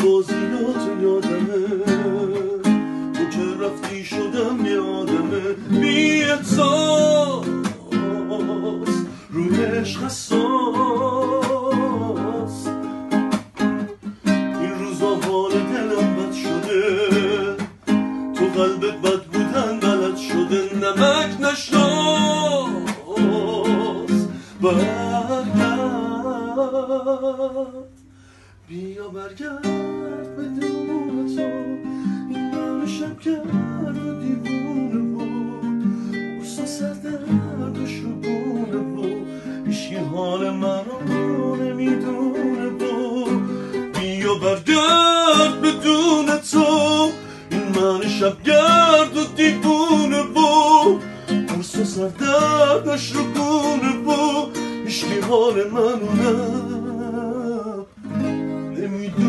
بازیات یادمه، تو که رفتی شدم یه آدمه بی احساس، روی عشق حساس. این روزا حال دلم بد شده، تو قلبت بد بودن بلد شده، نمک نشناس. برگرد بیا برگرد بدون تو، این من شب کرد و دیوونه بود، بوسا سر درد و شبونه بود، هیچی حال من رو نمیدونه بود. بیا برگرد بدون تو، این من شب گرد و دیوونه بود، بوسا سر دردش رو گونه بود، هیچی حال من رو